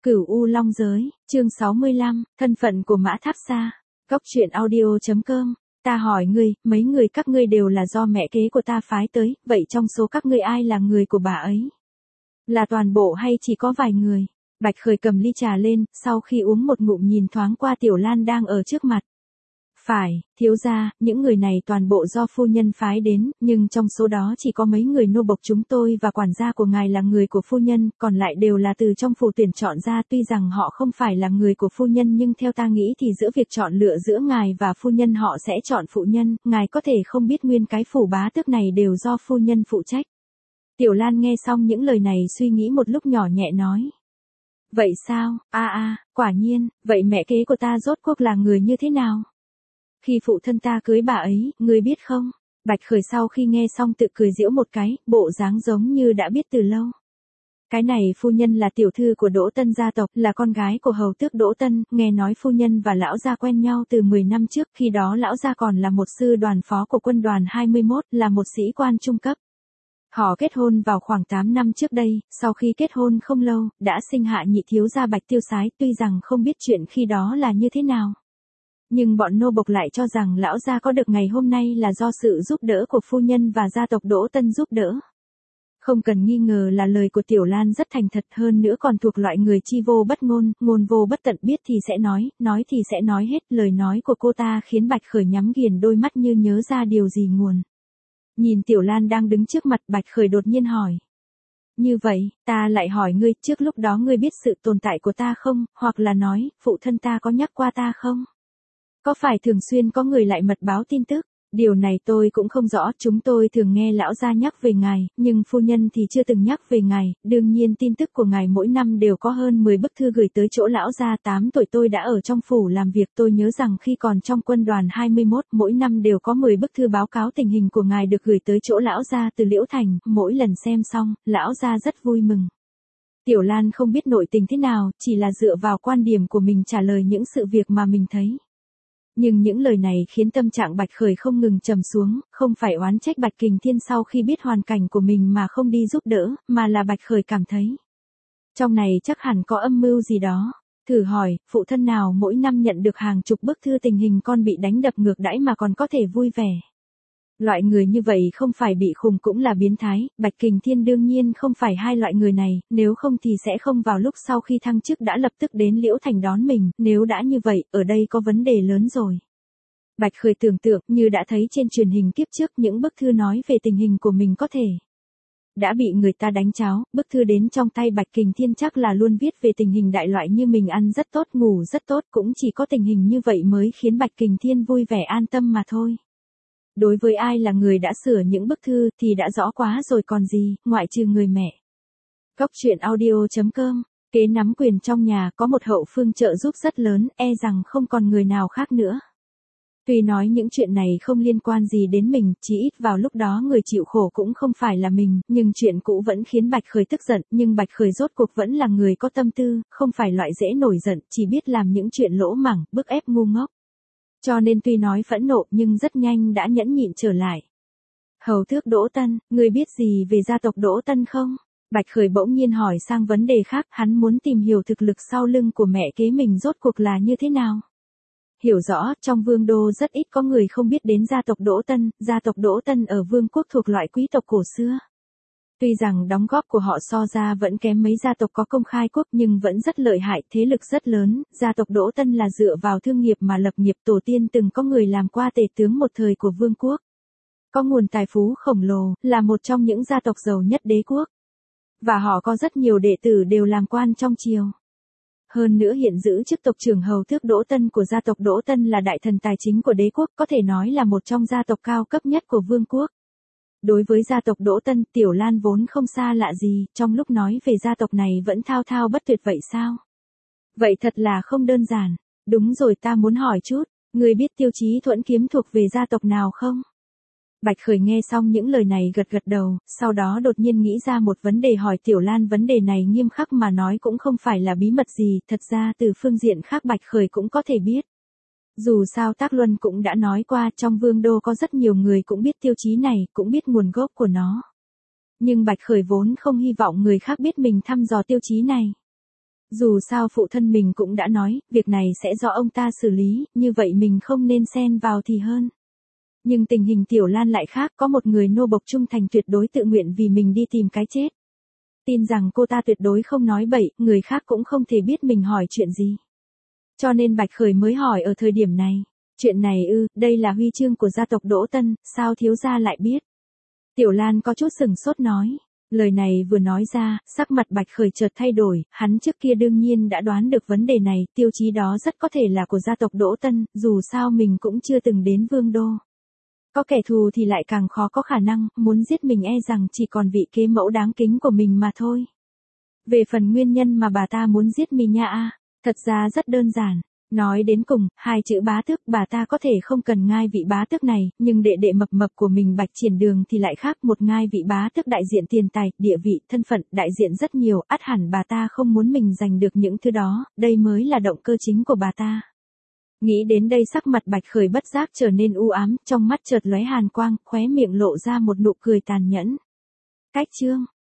Cửu U Long Giới, chương 65, thân phận của Mã Tháp Sa. Góc truyện audio.com. Ta hỏi ngươi, mấy người các ngươi đều là do mẹ kế của ta phái tới, vậy trong số các ngươi ai là người của bà ấy? Là toàn bộ hay chỉ có vài người? Bạch Khởi cầm ly trà lên, sau khi uống một ngụm nhìn thoáng qua Tiểu Lan đang ở trước mặt. Phải, thiếu gia, những người này toàn bộ do phu nhân phái đến, nhưng trong số đó chỉ có mấy người nô bộc chúng tôi và quản gia của ngài là người của phu nhân, còn lại đều là từ trong phủ tuyển chọn ra. Tuy rằng họ không phải là người của phu nhân nhưng theo ta nghĩ thì giữa việc chọn lựa giữa ngài và phu nhân họ sẽ chọn phụ nhân, ngài có thể không biết nguyên cái phủ bá tước này đều do phu nhân phụ trách. Tiểu Lan nghe xong những lời này suy nghĩ một lúc nhỏ nhẹ nói. Vậy sao, quả nhiên, vậy mẹ kế của ta rốt cuộc là người như thế nào? Khi phụ thân ta cưới bà ấy, ngươi biết không? Bạch Khởi sau khi nghe xong tự cười giễu một cái, bộ dáng giống như đã biết từ lâu. Cái này phu nhân là tiểu thư của Đỗ Tân gia tộc, là con gái của hầu tước Đỗ Tân, nghe nói phu nhân và lão gia quen nhau từ 10 năm trước, khi đó lão gia còn là một sư đoàn phó của quân đoàn 21, là một sĩ quan trung cấp. Họ kết hôn vào khoảng 8 năm trước đây, sau khi kết hôn không lâu, đã sinh hạ nhị thiếu gia Bạch Tiêu Sái, tuy rằng không biết chuyện khi đó là như thế nào. Nhưng bọn nô bộc lại cho rằng lão gia có được ngày hôm nay là do sự giúp đỡ của phu nhân và gia tộc Đỗ Tân giúp đỡ. Không cần nghi ngờ là lời của Tiểu Lan rất thành thật, hơn nữa còn thuộc loại người chi vô bất ngôn, ngôn vô bất tận, biết thì sẽ nói thì sẽ nói hết. Lời nói của cô ta khiến Bạch Khởi nhắm nghiền đôi mắt như nhớ ra điều gì nguồn. Nhìn Tiểu Lan đang đứng trước mặt, Bạch Khởi đột nhiên hỏi. Như vậy, ta lại hỏi ngươi, trước lúc đó ngươi biết sự tồn tại của ta không, hoặc là nói, phụ thân ta có nhắc qua ta không? Có phải thường xuyên có người lại mật báo tin tức? Điều này tôi cũng không rõ, chúng tôi thường nghe lão gia nhắc về ngài, nhưng phu nhân thì chưa từng nhắc về ngài. Đương nhiên tin tức của ngài mỗi năm đều có hơn 10 bức thư gửi tới chỗ lão gia. 8 tuổi tôi đã ở trong phủ làm việc, tôi nhớ rằng khi còn trong quân đoàn 21, mỗi năm đều có 10 bức thư báo cáo tình hình của ngài được gửi tới chỗ lão gia từ Liễu Thành, mỗi lần xem xong, lão gia rất vui mừng. Tiểu Lan không biết nội tình thế nào, chỉ là dựa vào quan điểm của mình trả lời những sự việc mà mình thấy. Nhưng những lời này khiến tâm trạng Bạch Khởi không ngừng trầm xuống, không phải oán trách Bạch Kình Thiên sau khi biết hoàn cảnh của mình mà không đi giúp đỡ, mà là Bạch Khởi cảm thấy. Trong này chắc hẳn có âm mưu gì đó. Thử hỏi, phụ thân nào mỗi năm nhận được hàng chục bức thư tình hình con bị đánh đập ngược đãi mà còn có thể vui vẻ. Loại người như vậy không phải bị khùng cũng là biến thái. Bạch Kình Thiên đương nhiên không phải hai loại người này, nếu không thì sẽ không vào lúc sau khi thăng chức đã lập tức đến Liễu Thành đón mình, nếu đã như vậy, ở đây có vấn đề lớn rồi. Bạch Khởi tưởng tượng như đã thấy trên truyền hình kiếp trước những bức thư nói về tình hình của mình có thể đã bị người ta đánh cháo, bức thư đến trong tay Bạch Kình Thiên chắc là luôn viết về tình hình đại loại như mình ăn rất tốt, ngủ rất tốt, cũng chỉ có tình hình như vậy mới khiến Bạch Kình Thiên vui vẻ an tâm mà thôi. Đối với ai là người đã sửa những bức thư thì đã rõ quá rồi còn gì, ngoại trừ người mẹ. Góc truyện audio.com. Kế nắm quyền trong nhà có một hậu phương trợ giúp rất lớn, e rằng không còn người nào khác nữa. Tuy nói những chuyện này không liên quan gì đến mình, chỉ ít vào lúc đó người chịu khổ cũng không phải là mình, nhưng chuyện cũ vẫn khiến Bạch Khởi tức giận, nhưng Bạch Khởi rốt cuộc vẫn là người có tâm tư, không phải loại dễ nổi giận, chỉ biết làm những chuyện lỗ mảng, bức ép ngu ngốc. Cho nên tuy nói phẫn nộ nhưng rất nhanh đã nhẫn nhịn trở lại. Hầu tước Đỗ Tân, ngươi biết gì về gia tộc Đỗ Tân không? Bạch Khởi bỗng nhiên hỏi sang vấn đề khác, hắn muốn tìm hiểu thực lực sau lưng của mẹ kế mình rốt cuộc là như thế nào. Hiểu rõ, trong vương đô rất ít có người không biết đến gia tộc Đỗ Tân ở vương quốc thuộc loại quý tộc cổ xưa. Tuy rằng đóng góp của họ so ra vẫn kém mấy gia tộc có công khai quốc nhưng vẫn rất lợi hại, thế lực rất lớn. Gia tộc Đỗ Tân là dựa vào thương nghiệp mà lập nghiệp, tổ tiên từng có người làm qua tể tướng một thời của vương quốc. Có nguồn tài phú khổng lồ, là một trong những gia tộc giàu nhất đế quốc. Và họ có rất nhiều đệ tử đều làm quan trong triều. Hơn nữa hiện giữ chức tộc trưởng hầu tước Đỗ Tân của gia tộc Đỗ Tân là đại thần tài chính của đế quốc, có thể nói là một trong gia tộc cao cấp nhất của vương quốc. Đối với gia tộc Đỗ Tân, Tiểu Lan vốn không xa lạ gì, trong lúc nói về gia tộc này vẫn thao thao bất tuyệt vậy sao? Vậy thật là không đơn giản. Đúng rồi, ta muốn hỏi chút, người biết Tiêu Chí Thuẫn Kiếm thuộc về gia tộc nào không? Bạch Khởi nghe xong những lời này gật gật đầu, sau đó đột nhiên nghĩ ra một vấn đề hỏi Tiểu Lan. Vấn đề này nghiêm khắc mà nói cũng không phải là bí mật gì, thật ra từ phương diện khác Bạch Khởi cũng có thể biết. Dù sao Tác Luân cũng đã nói qua, trong vương đô có rất nhiều người cũng biết tiêu chí này, cũng biết nguồn gốc của nó. Nhưng Bạch Khởi vốn không hy vọng người khác biết mình thăm dò tiêu chí này. Dù sao phụ thân mình cũng đã nói, việc này sẽ do ông ta xử lý, như vậy mình không nên xen vào thì hơn. Nhưng tình hình Tiểu Lan lại khác, có một người nô bộc trung thành tuyệt đối tự nguyện vì mình đi tìm cái chết. Tin rằng cô ta tuyệt đối không nói bậy, người khác cũng không thể biết mình hỏi chuyện gì. Cho nên Bạch Khởi mới hỏi ở thời điểm này. Chuyện này đây là huy chương của gia tộc Đỗ Tân, sao thiếu gia lại biết? Tiểu Lan có chút sừng sốt nói. Lời này vừa nói ra, sắc mặt Bạch Khởi chợt thay đổi, hắn trước kia đương nhiên đã đoán được vấn đề này, tiêu chí đó rất có thể là của gia tộc Đỗ Tân, dù sao mình cũng chưa từng đến Vương Đô. Có kẻ thù thì lại càng khó có khả năng, muốn giết mình e rằng chỉ còn vị kế mẫu đáng kính của mình mà thôi. Về phần nguyên nhân mà bà ta muốn giết mình nha thật ra rất đơn giản. Nói đến cùng, hai chữ bá tước bà ta có thể không cần ngai vị bá tước này, nhưng đệ đệ mập mập của mình Bạch Triển Đường thì lại khác, một ngai vị bá tước đại diện tiền tài, địa vị, thân phận, đại diện rất nhiều, ắt hẳn bà ta không muốn mình giành được những thứ đó, đây mới là động cơ chính của bà ta. Nghĩ đến đây sắc mặt Bạch Khởi bất giác trở nên u ám, trong mắt chợt lóe hàn quang, khóe miệng lộ ra một nụ cười tàn nhẫn. Cách chương